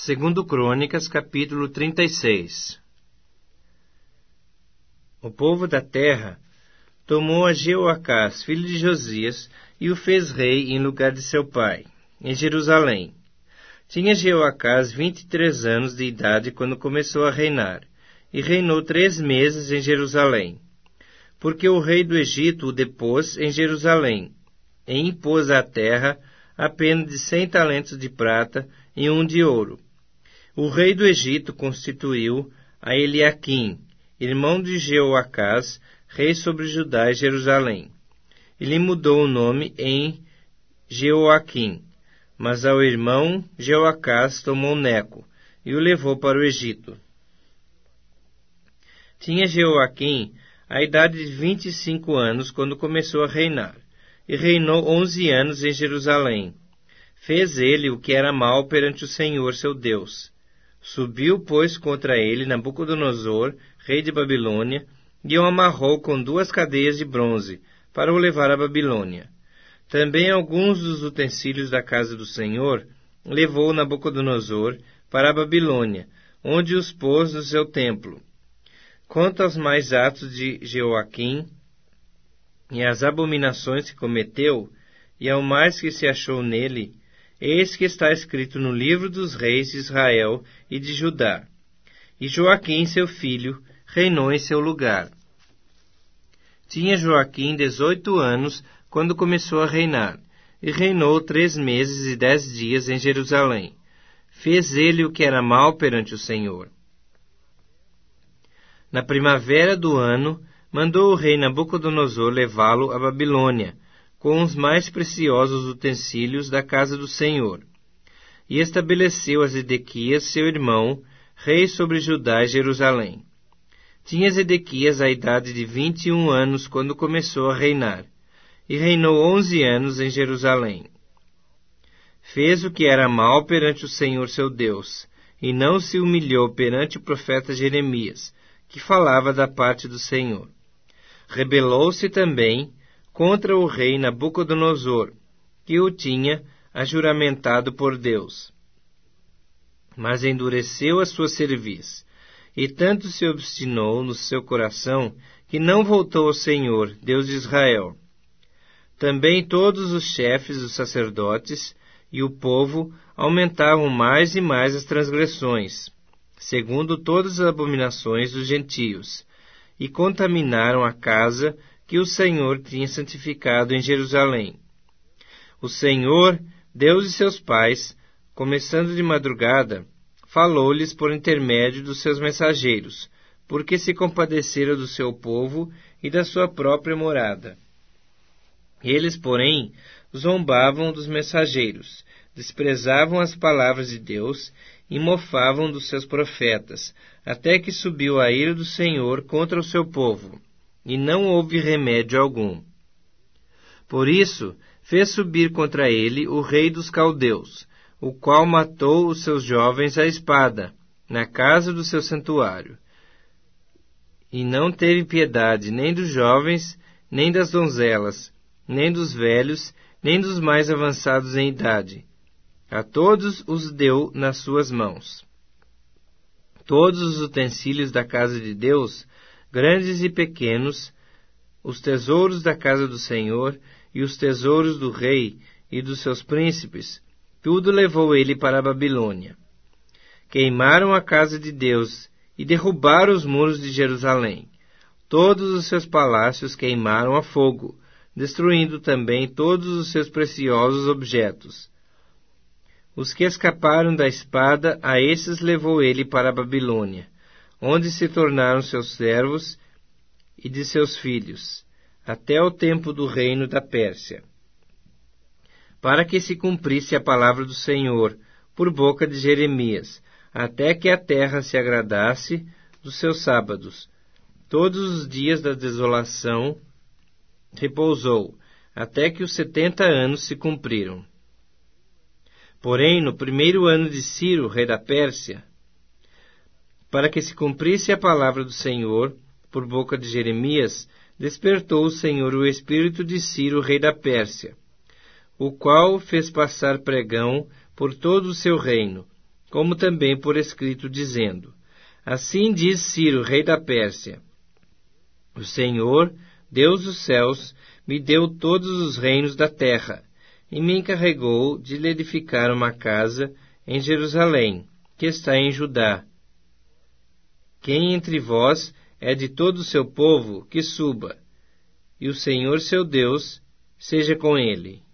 Segundo Crônicas, capítulo 36. O povo da terra tomou a Jeoacás, filho de Josias, e o fez rei em lugar de seu pai, em Jerusalém. Tinha Jeoacás 23 anos de idade quando começou a reinar, e reinou 3 meses em Jerusalém. Porque o rei do Egito o depôs em Jerusalém, e impôs à terra a pena de 100 talentos de prata e 1 de ouro. O rei do Egito constituiu a Eliaquim, irmão de Jeoacás, rei sobre Judá e Jerusalém. Ele mudou o nome em Jeoaquim, mas ao irmão Jeoacás tomou Neco e o levou para o Egito. Tinha Jeoaquim a idade de 25 anos quando começou a reinar, e reinou 11 anos em Jerusalém. Fez ele o que era mal perante o Senhor seu Deus. Subiu, pois, contra ele Nabucodonosor, rei de Babilônia, e o amarrou com 2 cadeias de bronze, para o levar à Babilônia. Também alguns dos utensílios da casa do Senhor levou Nabucodonosor para a Babilônia, onde os pôs no seu templo. Quanto aos mais atos de Jeoaquim, e às abominações que cometeu, e ao mais que se achou nele, eis que está escrito no livro dos reis de Israel e de Judá. E Joaquim, seu filho, reinou em seu lugar. Tinha Joaquim 18 anos quando começou a reinar, e reinou 3 meses e 10 dias em Jerusalém. Fez ele o que era mal perante o Senhor. Na primavera do ano, mandou o rei Nabucodonosor levá-lo à Babilônia, com os mais preciosos utensílios da casa do Senhor. E estabeleceu a Zedequias, seu irmão, rei sobre Judá e Jerusalém. Tinha Zedequias a idade de 21 anos quando começou a reinar, e reinou 11 anos em Jerusalém. Fez o que era mal perante o Senhor seu Deus, e não se humilhou perante o profeta Jeremias, que falava da parte do Senhor. Rebelou-se também contra o rei Nabucodonosor, que o tinha ajuramentado por Deus. Mas endureceu a sua cerviz, e tanto se obstinou no seu coração, que não voltou ao Senhor, Deus de Israel. Também todos os chefes dos sacerdotes e o povo aumentavam mais e mais as transgressões, segundo todas as abominações dos gentios, e contaminaram a casa que o Senhor tinha santificado em Jerusalém. O Senhor, Deus de seus pais, começando de madrugada, falou-lhes por intermédio dos seus mensageiros, porque se compadecera do seu povo e da sua própria morada. Eles, porém, zombavam dos mensageiros, desprezavam as palavras de Deus e mofavam dos seus profetas, até que subiu a ira do Senhor contra o seu povo, e não houve remédio algum. Por isso, fez subir contra ele o rei dos caldeus, o qual matou os seus jovens à espada, na casa do seu santuário. E não teve piedade nem dos jovens, nem das donzelas, nem dos velhos, nem dos mais avançados em idade. A todos os deu nas suas mãos. Todos os utensílios da casa de Deus, grandes e pequenos, os tesouros da casa do Senhor e os tesouros do rei e dos seus príncipes, tudo levou ele para a Babilônia. Queimaram a casa de Deus e derrubaram os muros de Jerusalém. Todos os seus palácios queimaram a fogo, destruindo também todos os seus preciosos objetos. Os que escaparam da espada, a esses levou ele para a Babilônia, onde se tornaram seus servos e de seus filhos, até o tempo do reino da Pérsia, para que se cumprisse a palavra do Senhor, por boca de Jeremias, até que a terra se agradasse dos seus sábados. Todos os dias da desolação repousou, até que os 70 anos se cumpriram. Porém, no 1º ano de Ciro, rei da Pérsia, para que se cumprisse a palavra do Senhor, por boca de Jeremias, despertou o Senhor o espírito de Ciro, rei da Pérsia, o qual fez passar pregão por todo o seu reino, como também por escrito, dizendo: Assim diz Ciro, rei da Pérsia: O Senhor, Deus dos céus, me deu todos os reinos da terra, e me encarregou de lhe edificar uma casa em Jerusalém, que está em Judá. Quem entre vós é de todo o seu povo, que suba, e o Senhor seu Deus seja com ele.